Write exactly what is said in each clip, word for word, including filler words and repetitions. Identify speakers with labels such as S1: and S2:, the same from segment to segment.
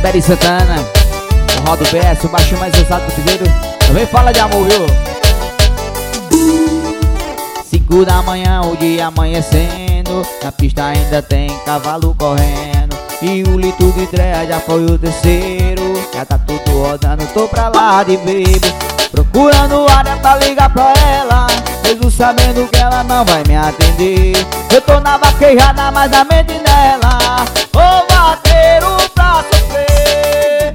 S1: Bateria Santana, o Rodo P S, o baixinho mais usado do piseiro. Também fala de amor, viu? Cinco da manhã, o dia amanhecendo, na pista ainda tem cavalo correndo. E o litro de Drea já foi o terceiro. Já tá tudo rodando, tô pra lá de bebo, procurando área pra ligar pra ela, mesmo sabendo que ela não vai me atender. Eu tô na vaquejada, mas a mente nela, vou bater o pra sofrer.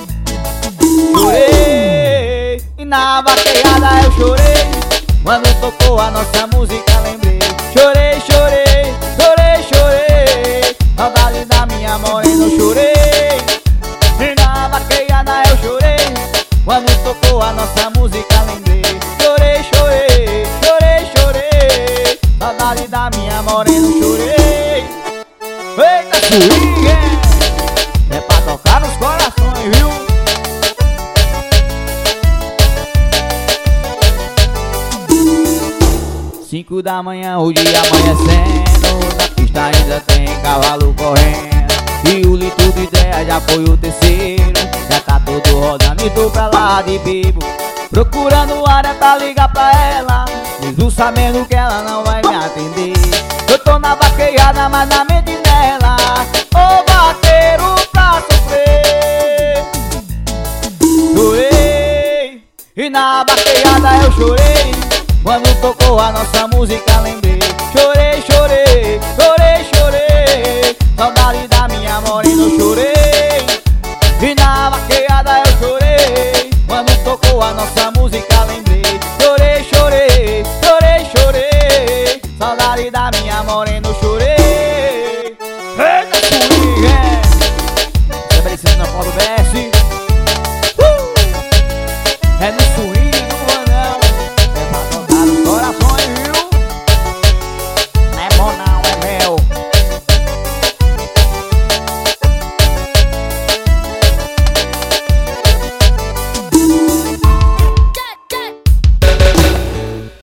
S1: Chorei, e na vaquejada eu chorei, quando tocou a nossa música lembrei. Chorei, chorei, chorei, chorei, saudade da minha morena eu chorei. E na vaquejada eu chorei, quando tocou a nossa música lembrei. Chorei, chorei, chorei, chorei, saudade da minha morena eu chorei. Eita, swing, é pra tocar nos corações, viu? Cinco da manhã, o dia amanhecendo, na pista ainda tem cavalo correndo. E o litro de Drea já foi o terceiro. Já tá todo rodando e tô pra lá de bebo, procurando área pra ligar pra ela, mesmo sabendo que ela não vai me atender. Eu tô na vaquejada, mas na mente dela, ô vaqueiro pra sofrer. Chorei, e na vaquejada eu chorei, quando tocou a nossa música lembrei. Chorei, chorei, chorei, chorei, saudade da minha morena eu chorei. E na vaquejada eu chorei, quando tocou a nossa música lembrei. Chorei, chorei, chorei, chorei, saudade da minha morena